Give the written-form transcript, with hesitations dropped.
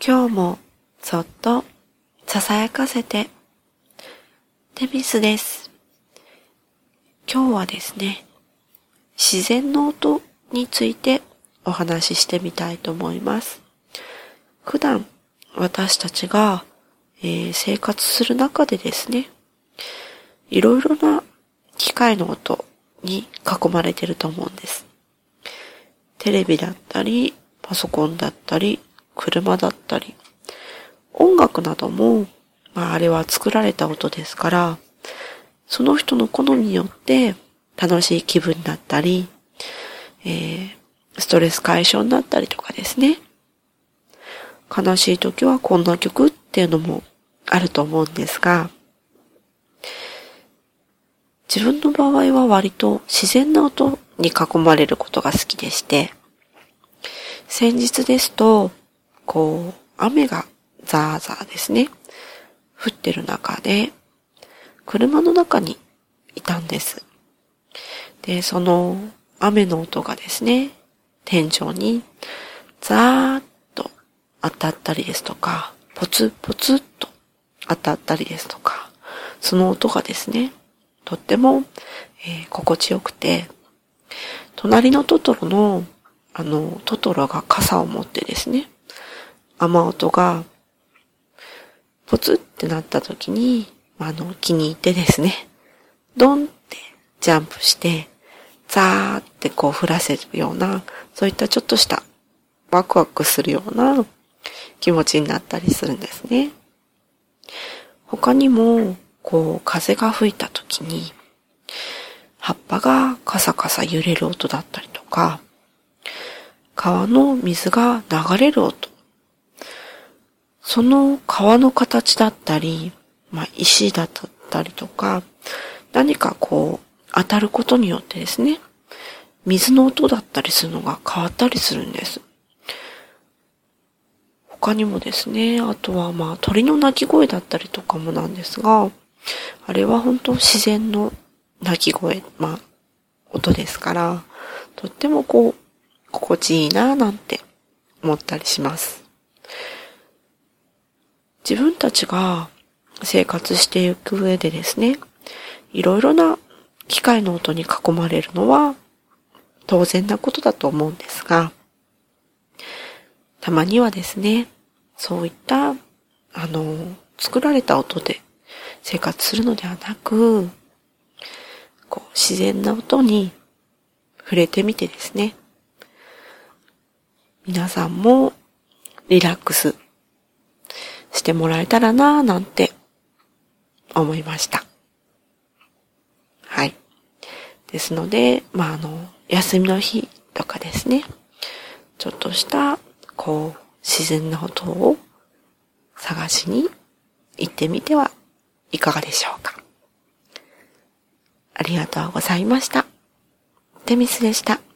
今日もそっとささやかせて。テミスです。今日はですね、自然の音についてお話ししてみたいと思います。普段私たちが、生活する中でですね、いろいろな機械の音に囲まれていると思うんです。テレビだったり、パソコンだったり、車だったり、音楽なども、あれは作られた音ですから、その人の好みによって楽しい気分になったり、ストレス解消になったりとかですね。悲しい時はこんな曲っていうのもあると思うんですが、自分の場合は割と自然な音に囲まれることが好きでして、先日ですと、雨がザーザーですね、降ってる中で、車の中にいたんです。で、その雨の音がですね、天井にザーッと当たったりですとか、ポツポツっと当たったりですとか、その音がですね、とっても、心地よくて、隣のトトロの、トトロが傘を持ってですね、雨音がポツってなった時に、気に入ってですね、ドンってジャンプして、ザーって降らせるような、そういったちょっとしたワクワクするような気持ちになったりするんですね。他にも、風が吹いた時に、葉っぱがカサカサ揺れる音だったりとか、川の水が流れる音。その川の形だったり、石だったりとか、何か当たることによってですね、水の音だったりするのが変わったりするんです。他にもですね、あとは鳥の鳴き声だったりとかもなんですが、あれは本当自然の鳴き声、音ですから、とっても心地いいなぁなんて思ったりします。自分たちが生活していく上でですね、いろいろな機械の音に囲まれるのは当然なことだと思うんですが、たまにはですね、そういった作られた音で生活するのではなく、自然な音に触れてみてですね、皆さんもリラックスしてもらえたらなぁなんて思いました。はい。ですので、休みの日とかですね、ちょっとした自然な音を探しに行ってみてはいかがでしょうか。ありがとうございました。テミスでした。